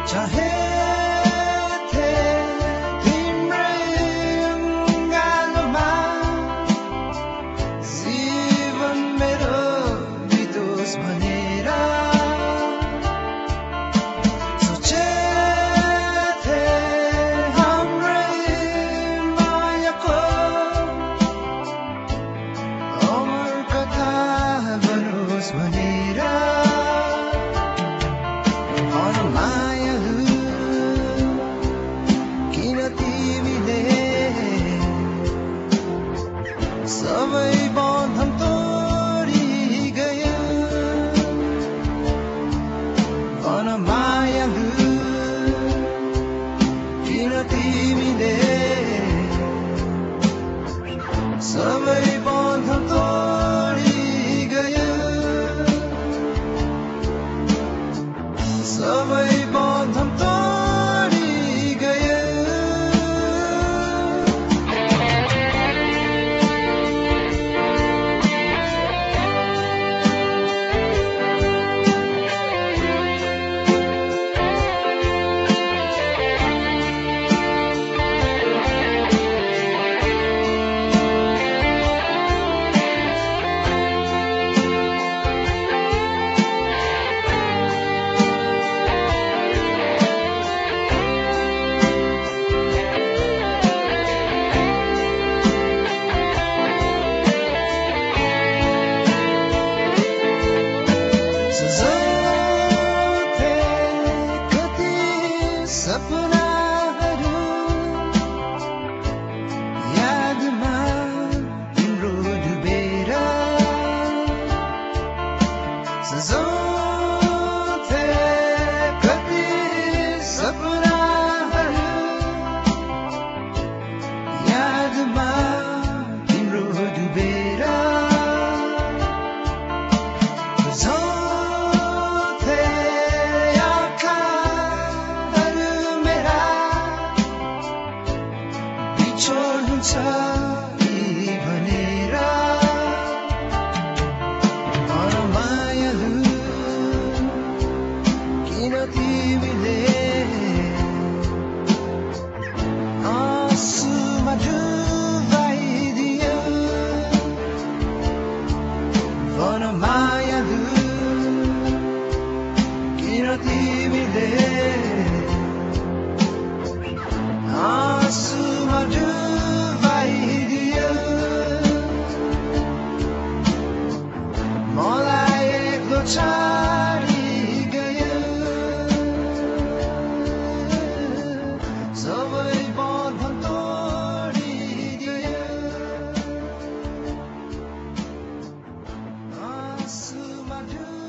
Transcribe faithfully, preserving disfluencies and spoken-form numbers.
चाहेथे तिम्रै अङ्गालोमा जीवन मेरो बितोस् भनेर सोचेथे हाम्रै मायाको अमर कथा बनोस् भनेर मायालु किन तिमीले सबै बन्धन तोडी गयो भन मायालु किन तिमीले सबै बन्धन तोडी गयो सबै बन्धन तोडी गयो सजाउँथे कति सपनाहरू यादमा तिम्रो डुबेर सजाउँथे कति सपनाहरू यादमा तिम्रो डुबेर छोड्नुहुन्छ भनेर भन मायालु किन तिमीले आँसुमा डुबाइदियो भन मायालु किन तिमीले आँसुमा डुबाइदियो मलाई एक्लो छाडी गयो सबै बन्धन तोडिदियो आँसुमा डुबाइदियो